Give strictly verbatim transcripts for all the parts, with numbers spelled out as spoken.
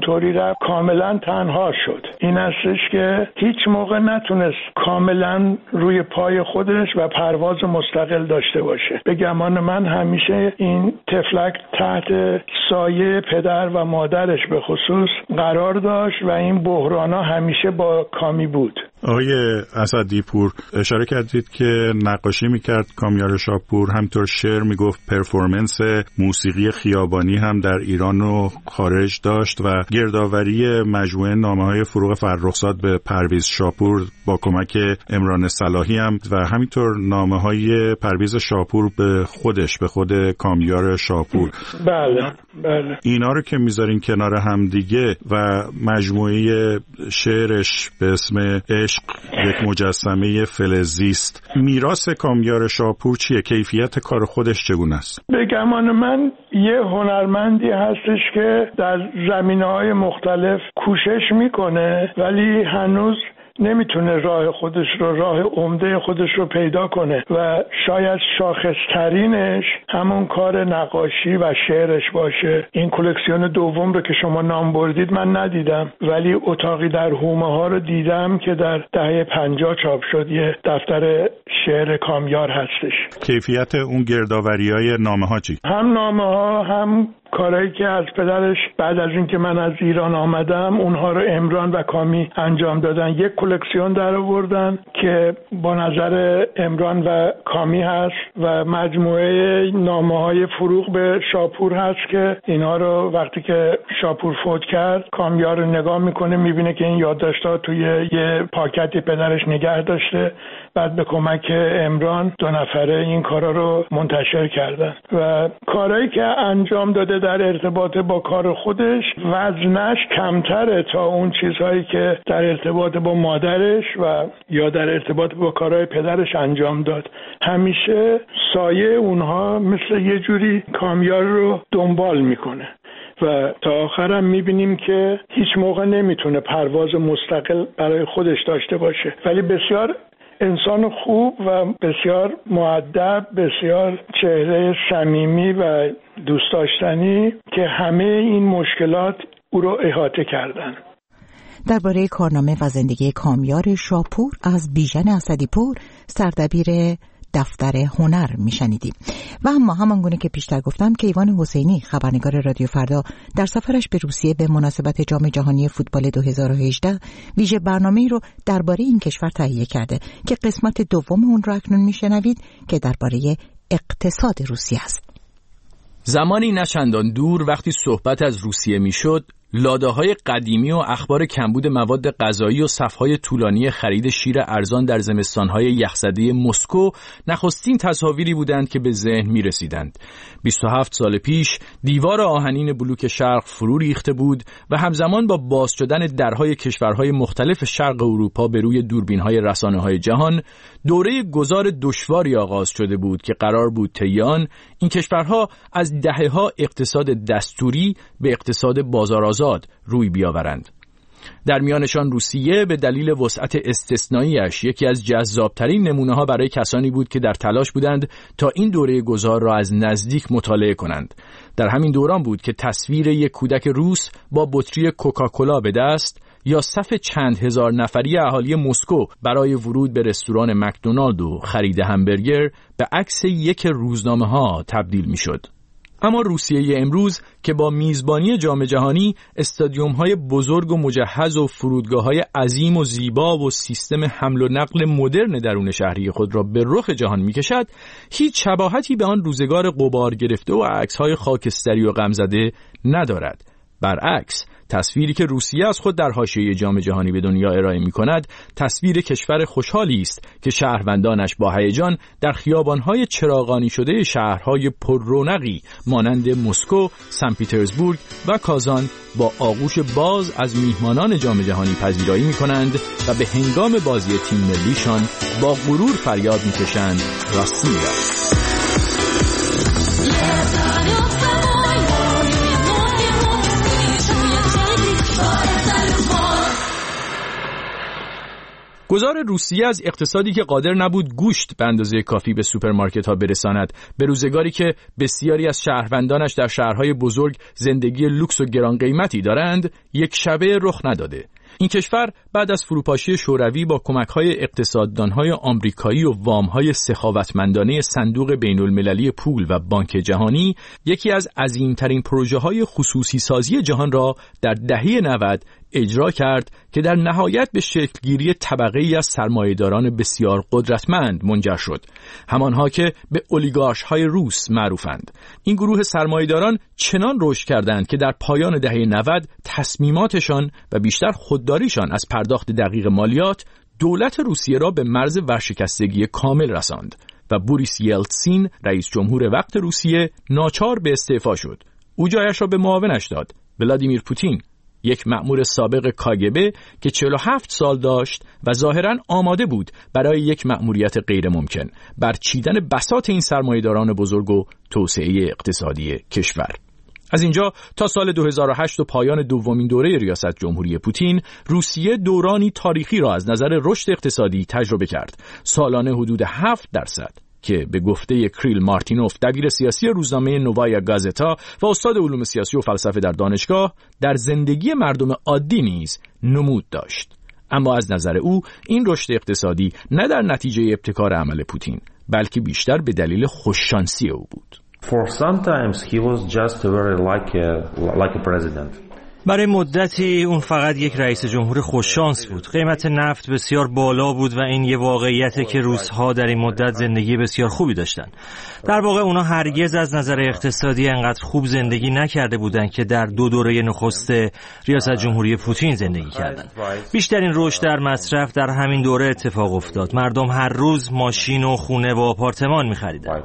اونطوری رفت کاملا تنها شد. این هستش که هیچ موقع نتونست کاملا روی پای خودش و پرواز مستقل داشته باشه. به گمان من همیشه این تفلک تحت سایه پدر و مادرش به خصوص قرار داشت و این بحرانا همیشه با کامی بود. آقای اسدی‌پور اشاره کردید که نقاشی میکرد کامیار شاپور، همطور شعر میگفت، پرفورمنس موسیقی خیابانی هم در ایران و خارج داشت و گردآوری مجموعه نامه‌های فروغ فرخزاد به پرویز شاپور با کمک عمران صلاحی هم و همینطور نامه‌های پرویز شاپور به خودش، به خود کامیار شاپور. بله بله. اینا رو که میذارین کنار هم دیگه و مجموعه شعرش به اسم عشق یک مجسمه فلزیست، میراث کامیار شاپور چیه؟ کیفیت کار خودش چگونه است؟ به گمان من یه هنرمندی هستش که در زمینه‌های مختلف کوشش میکنه ولی هنوز نمیتونه راه خودش رو، راه عمده خودش رو پیدا کنه و شاید شاخصترینش همون کار نقاشی و شعرش باشه. این کلکسیون دوم رو که شما نام بردید من ندیدم ولی اتاقی در هومه ها رو دیدم که در دهه پنجاه چاپ شد، یه دفتر شعر کامیار هستش. کیفیت اون گردآوری‌های نامه ها چی؟ هم نامه ها هم کارهایی که از پدرش بعد از اینکه من از ایران آمدم اونها رو عمران و کامی انجام دادن. یک کلکسیون در آوردن که با نظر عمران و کامی هست و مجموعه نامه‌های فروغ به شاپور هست که اینها رو وقتی که شاپور فوت کرد کامیار رو نگاه میکنه، میبینه که این یادداشت‌ها توی یه پاکتی پدرش نگه داشته. بعد به کمک عمران دو نفره این کارا رو منتشر کردن و کارهایی که انجام داده در ارتباط با کار خودش وزنش کمتره تا اون چیزهایی که در ارتباط با مادرش و یا در ارتباط با کارهای پدرش انجام داد. همیشه سایه اونها مثل یه جوری کامیار رو دنبال میکنه و تا آخرم میبینیم که هیچ موقع نمیتونه پرواز مستقل برای خودش داشته باشه ولی بسیار انسان خوب و بسیار مؤدب، بسیار چهره صمیمی و دوست داشتنی که همه این مشکلات او رو احاطه کردن. درباره کارنامه و زندگی کامیار شاپور از بیژن اسدی‌پور، سردبیر دفتر هنر میشنیدیم. و اما همانگونه که پیشتر گفتم کیوان حسینی، خبرنگار رادیو فردا، در سفرش به روسیه به مناسبت جام جهانی فوتبال دو هزار و هجده ویژه برنامه‌ای رو درباره این کشور تهیه کرده که قسمت دوم اون رو اکنون میشنوید که درباره اقتصاد روسیه است. زمانی نچندان دور وقتی صحبت از روسیه میشد، لاده‌های قدیمی و اخبار کمبود مواد غذایی و صف‌های طولانی خرید شیر ارزان در زمستان‌های یخزده مسکو نخستین تصاویری بودند که به ذهن می‌رسیدند. بیست و هفت سال پیش دیوار آهنین بلوک شرق فرو ریخته بود و همزمان با باز شدن درهای کشورهای مختلف شرق اروپا به روی دوربین‌های رسانه‌های جهان، دوره گذار دشواری آغاز شده بود که قرار بود طی آن این کشورها از دهه‌ها اقتصاد دستوری به اقتصاد بازارآزاد روی بیاورند. در میانشان روسیه به دلیل وسعت استثنائیش یکی از جذابترین نمونه‌ها برای کسانی بود که در تلاش بودند تا این دوره گذار را از نزدیک مطالعه کنند. در همین دوران بود که تصویر یک کودک روس با بطری کوکاکولا به دست یا صف چند هزار نفری اهالی مسکو برای ورود به رستوران مکدونالد و خرید همبرگر به عکس یک روزنامه‌ها تبدیل می‌شد. اما روسیه امروز که با میزبانی جام جهانی استادیوم‌های بزرگ و مجهز و فرودگاه‌های عظیم و زیبا و سیستم حمل و نقل مدرن درون شهری خود را به رخ جهان می‌کشد، هیچ شباهتی به آن روزگار غبار گرفته و عکس‌های خاکستری و غمزده ندارد. برعکس، تصویری که روسیه از خود در حاشیه جام جهانی به دنیا ارائه می‌کند، تصویر کشور خوشحالی است که شهروندانش با هیجان در خیابان‌های چراغانی شده شهرهای پررونقی مانند مسکو، سن پیترزبورگ و کازان با آغوش باز از میهمانان جام جهانی پذیرایی می‌کنند و به هنگام بازی تیم ملیشان با غرور فریاد می‌کشند راسیا. گذار روسیه از اقتصادی که قادر نبود گوشت به اندازه کافی به سوپرمارکت‌ها برساند، به روزگاری که بسیاری از شهروندانش در شهرهای بزرگ زندگی لوکس و گران قیمتی دارند، یک شبه رخ نداده. این کشور بعد از فروپاشی شوروی با کمک‌های اقتصاددان‌های آمریکایی و وام‌های سخاوتمندانه صندوق بین‌المللی پول و بانک جهانی، یکی از عظیم‌ترین پروژه‌های خصوصی سازی جهان را در دهه نود اجرا کرد که در نهایت به شکلگیری طبقه‌ای از سرمایه‌داران بسیار قدرتمند منجر شد، همانها که به اولیگارش‌های روس معروفند. این گروه سرمایه‌داران چنان رشد کردند که در پایان دهه نود تصمیماتشان و بیشتر خودداریشان از پرداخت دقیق مالیات دولت روسیه را به مرز ورشکستگی کامل رساند و بوریس یلتسین، رئیس جمهور وقت روسیه، ناچار به استعفا شد. او جایش را به معاونش داد، ولادیمیر پوتین، یک مأمور سابق کاگبه که چهل و هفت سال داشت و ظاهراً آماده بود برای یک مأموریت غیر ممکن، برچیدن بساط این سرمایه‌داران بزرگ و توسعه اقتصادی کشور. از اینجا تا سال دو هزار و هشت و پایان دومین دوره ریاست جمهوری پوتین، روسیه دورانی تاریخی را از نظر رشد اقتصادی تجربه کرد، سالانه حدود هفت درصد که به گفته کریل مارتینوف، دبیر سیاسی روزنامه نووایا گازتا و استاد علوم سیاسی و فلسفه در دانشگاه، در زندگی مردم عادی نیز نمود داشت. اما از نظر او این رشد اقتصادی نه در نتیجه ابتکار عمل پوتین، بلکه بیشتر به دلیل خوششانسی او بود. For sometimes he was just very like a, like a president. برای مدتی اون فقط یک رئیس جمهور خوششانس بود. قیمت نفت بسیار بالا بود و این یه واقعیته که روس‌ها در این مدت زندگی بسیار خوبی داشتن. در واقع اونا هرگز از نظر اقتصادی انقدر خوب زندگی نکرده بودن که در دو دوره نخست ریاست جمهوری پوتین زندگی کردن. بیشترین رشد در مصرف در همین دوره اتفاق افتاد. مردم هر روز ماشین و خونه و آپارتمان می‌خریدن.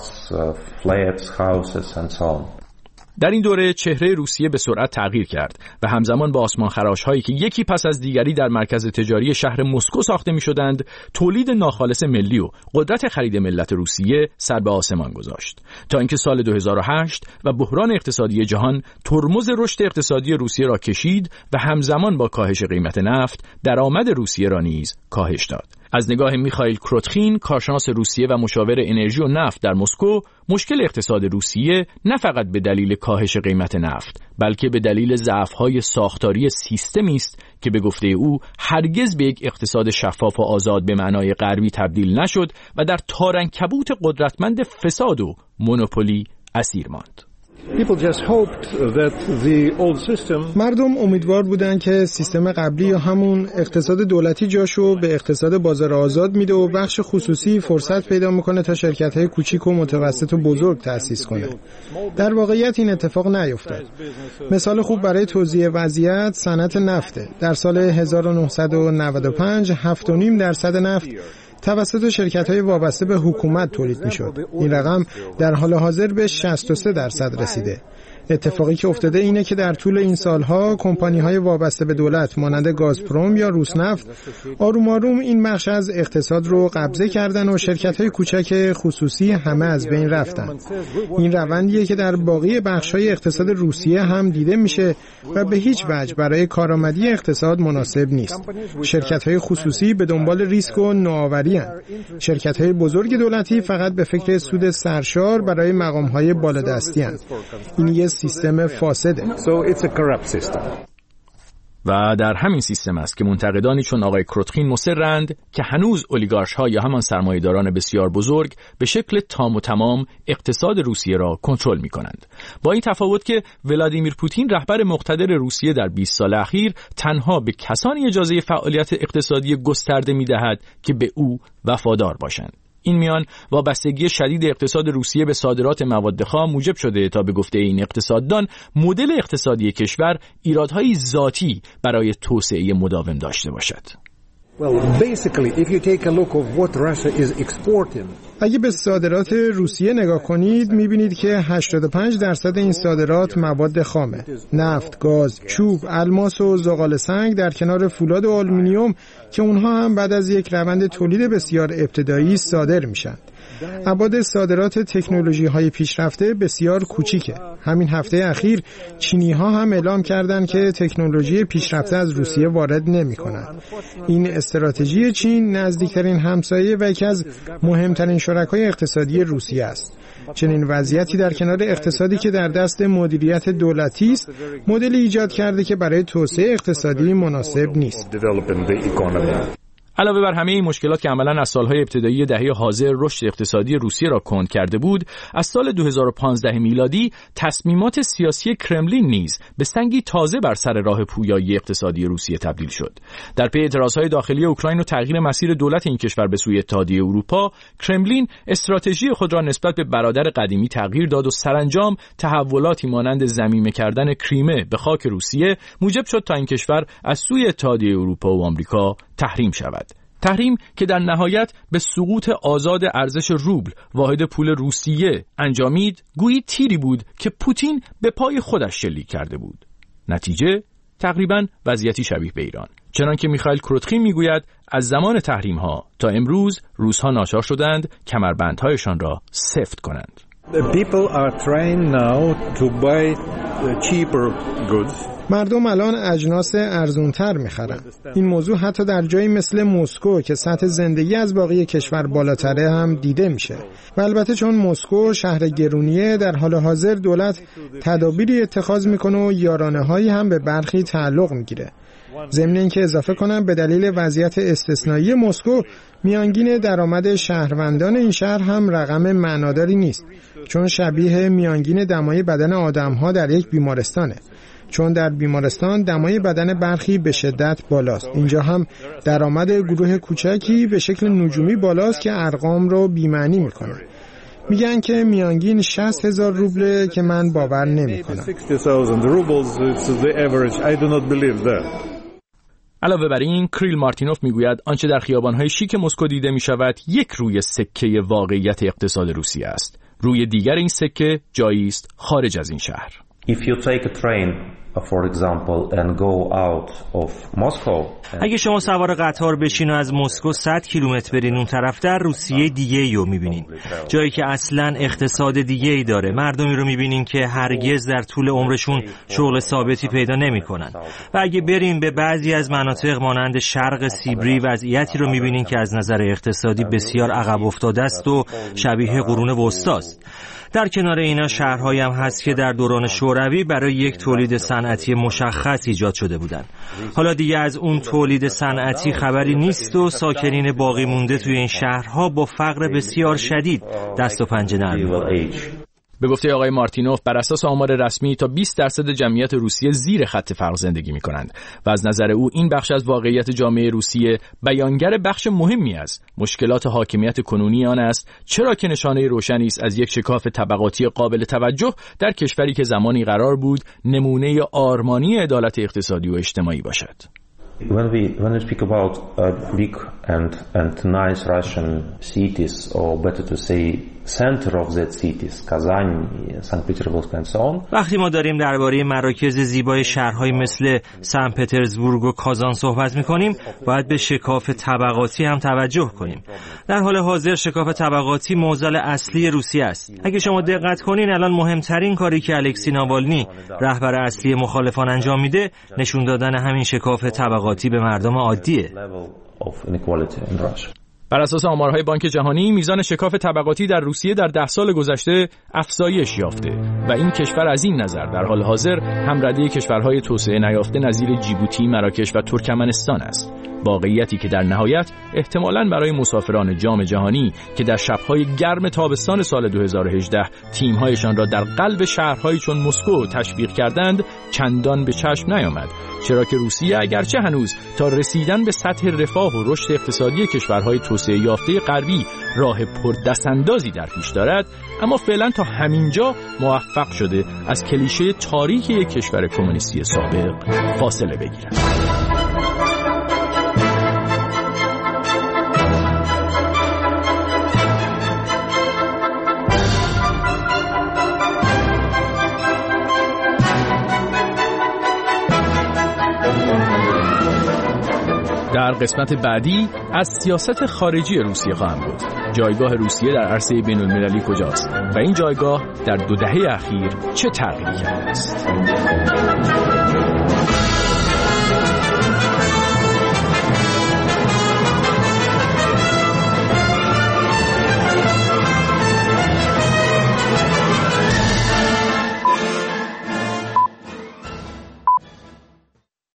در این دوره چهره روسیه به سرعت تغییر کرد و همزمان با آسمان خراش‌هایی که یکی پس از دیگری در مرکز تجاری شهر مسکو ساخته می‌شدند، تولید ناخالص ملی و قدرت خرید ملت روسیه سر به آسمان گذاشت، تا اینکه سال دو هزار و هشت و بحران اقتصادی جهان ترمز رشد اقتصادی روسیه را کشید و همزمان با کاهش قیمت نفت درآمد روسیه را نیز کاهش داد. از نگاه میخائیل کروتخین، کارشناس روسیه و مشاور انرژی و نفت در مسکو، مشکل اقتصاد روسیه نه فقط به دلیل کاهش قیمت نفت، بلکه به دلیل ضعف‌های ساختاری سیستمی است که به گفته او هرگز به یک اقتصاد شفاف و آزاد به معنای غربی تبدیل نشد و در تارنکبوت قدرتمند فساد و مونوپولی اسیر ماند. مردم امیدوار بودند که سیستم قبلی یا همون اقتصاد دولتی جاشو به اقتصاد بازار آزاد میده و بخش خصوصی فرصت پیدا میکنه تا شرکت‌های کوچیک و متوسط و بزرگ تأسیس کنه. در واقعیت این اتفاق نیفتاد. مثال خوب برای توضیح وضعیت صنعت نفته. در سال هزار و نهصد و نود و پنج هفت و نیم درصد نفت توسط شرکت‌های وابسته به حکومت تولید می‌شد. این رقم در حال حاضر به شصت و سه درصد رسیده. اتفاقی که افتاده اینه که در طول این سالها کمپانی‌های وابسته به دولت مانند گازپروم یا روسنفت آروم آروم این بخش از اقتصاد رو قبضه کردن و شرکت‌های کوچک خصوصی همه از بین رفتن. این روندیه که در باقی بخش‌های اقتصاد روسیه هم دیده میشه و به هیچ وجه برای کارآمدی اقتصاد مناسب نیست. شرکت‌های خصوصی به دنبال ریسک و نوآوری هستند. شرکت‌های بزرگ دولتی فقط به فکر سود سرشار برای مقام‌های بالادستی هستند. این یه سیستم فاسده. و در همین سیستم است که منتقدانی چون آقای کروتخین مصرند که هنوز اولیگارش‌ها یا همان سرمایه‌داران بسیار بزرگ به شکل تام و تمام اقتصاد روسیه را کنترل می‌کنند. با این تفاوت که ولادیمیر پوتین رهبر مقتدر روسیه در بیست سال اخیر تنها به کسانی اجازه فعالیت اقتصادی گسترده می‌دهد که به او وفادار باشند. این میان وابستگی شدید اقتصاد روسیه به صادرات مواد خام موجب شده تا به گفته این اقتصاددان مدل اقتصادی کشور ایرادهای ذاتی برای توسعه مداوم داشته باشد. اگه به صادرات روسیه نگاه کنید میبینید که هشتاد و پنج درصد این صادرات مواد خامه. نفت، گاز، چوب، الماس و زغال سنگ در کنار فولاد و آلومینیوم که اونها هم بعد از یک روند تولید بسیار ابتدایی صادر میشن. ابعاد صادرات تکنولوژی‌های پیشرفته بسیار کوچیکه. همین هفته اخیر چینی‌ها هم اعلام کردند که تکنولوژی پیشرفته از روسیه وارد نمی‌کنند. این استراتژی چین نزدیکترین همسایه و یکی از مهمترین شرکای اقتصادی روسیه است. چنین وضعیتی در کنار اقتصادی که در دست مدیریت دولتی است، مدلی ایجاد کرده که برای توسعه اقتصادی مناسب نیست. علاوه بر همه این مشکلات که عملاً از سالهای ابتدایی دهه حاضر رشد اقتصادی روسیه را کند کرده بود، از سال دو هزار و پانزده میلادی تصمیمات سیاسی کرملین نیز به سنگی تازه بر سر راه پویایی اقتصادی روسیه تبدیل شد. در پی اعتراضهای داخلی اوکراین و تغییر مسیر دولت این کشور به سوی اتحادیه اروپا، کرملین استراتژی خود را نسبت به برادر قدیمی تغییر داد و سرانجام تحولاتی مانند ضمیمه کردن کریمه به خاک روسیه موجب شد تا این کشور از سوی اتحادیه اروپا و آمریکا تحریم شود. تحریم که در نهایت به سقوط آزاد ارزش روبل واحد پول روسیه انجامید، گویی تیری بود که پوتین به پای خودش شلیک کرده بود. نتیجه تقریباً وضعیتی شبیه به ایران. چنانکه میخائیل کروتخین میگوید از زمان تحریم ها تا امروز روس‌ها ناچار شدند کمربندهایشان را سفت کنند. People are trained now to buy cheaper goods. مردم الان اجناس ارزونتر میخرن. این موضوع حتی در جایی مثل مسکو که سطح زندگی از باقی کشور بالاتره هم دیده میشه. و البته چون مسکو شهر گرونیه، در حال حاضر دولت تدابیری اتخاذ میکنه و یارانه هایی هم به برخی تعلق میگیره. ضمن اینکه اضافه کنم به دلیل وضعیت استثنایی مسکو، میانگین درآمد شهروندان این شهر هم رقم معناداری نیست، چون شبیه میانگین دمای بدن آدم‌ها در یک بیمارستانه. چون در بیمارستان دمای بدن برخی به شدت بالاست. اینجا هم درآمد گروه کوچکی به شکل نجومی بالاست که ارقام رو بی‌معنی میکنه. میگن که میانگین شصت هزار روبله که من باور نمیکنم. علاوه بر این، کریل مارتینوف میگوید آنچه در خیابان‌های شیک مسکو دیده میشود یک روی سکه واقعیت اقتصاد روسیه است. روی دیگر این سکه جایی است خارج از این شهر. If you take a train, for example, and go out of Moscow. اگه شما سوار قطار بشین و از مسکو صد کیلومتر برین اون طرف، در روسیه دیگه ای رو میبینین. جایی که اصلاً اقتصاد دیگه ای داره. مردمی رو میبینین که هرگز در طول عمرشون شغل ثابتی پیدا نمیکنن. و اگه بریم به بعضی از مناطق مانند شرق سیبری، وضعیتی رو میبینین که از نظر اقتصادی بسیار عقب افتاده است و شبیه قرون وسطی است. در کنار اینا شهرهایی هم هست که در دوران شوروی برای یک تولید صنعتی مشخص ایجاد شده بودند. حالا دیگه از اون تولید صنعتی خبری نیست و ساکنین باقی مونده توی این شهرها با فقر بسیار شدید دست و پنجه نرم می‌کنن. به گفته آقای مارتینوف، بر اساس آمار رسمی تا بیست درصد جمعیت روسیه زیر خط فقر زندگی می‌کنند و از نظر او این بخش از واقعیت جامعه روسیه بیانگر بخش مهمی از مشکلات حاکمیت کنونی آن است، چرا که نشانه روشنی است از یک شکاف طبقاتی قابل توجه در کشوری که زمانی قرار بود نمونه آرمانی عدالت اقتصادی و اجتماعی باشد. When we when we speak about uh, big and and nice Russian cities, or better to say center of that cities, Kazan, Saint Petersburg and so on. وقتی ما داریم درباره مراکز زیبای شهرهای مثل سن پترزبورگ و کازان صحبت می‌کنیم، باید به شکاف طبقاتی هم توجه کنیم. در حال حاضر شکاف طبقاتی معضل اصلی روسیه است. اگه شما دقت کنین، الان مهمترین کاری که الکسی ناوالنی رهبر اصلی مخالفان انجام میده، نشون دادن همین شکاف طبقاتی به مردم عادیه. بر اساس آمارهای بانک جهانی، میزان شکاف طبقاتی در روسیه در ده سال گذشته افزایش یافته و این کشور از این نظر در حال حاضر همرده کشورهای توسعه نیافته نظیر جیبوتی، مراکش و ترکمنستان است. واقعیتی که در نهایت احتمالاً برای مسافران جام جهانی که در شب‌های گرم تابستان سال دو هزار و هجده تیم‌هایشان را در قلب شهرهایی چون مسکو تشویق کردند چندان به چشم نیامد، چرا که روسیه اگرچه هنوز تا رسیدن به سطح رفاه و رشد اقتصادی کشورهای توسعه یافته غربی راه پردستاندازی در پیش دارد، اما فعلا تا همینجا موفق شده از کلیشه تاریک یک کشور کمونیستی سابق فاصله بگیرد. در قسمت بعدی از سیاست خارجی روسیه خواهم گفت. جایگاه روسیه در عرصه بین‌المللی کجاست و این جایگاه در دو دهه اخیر چه تغییری کرده است.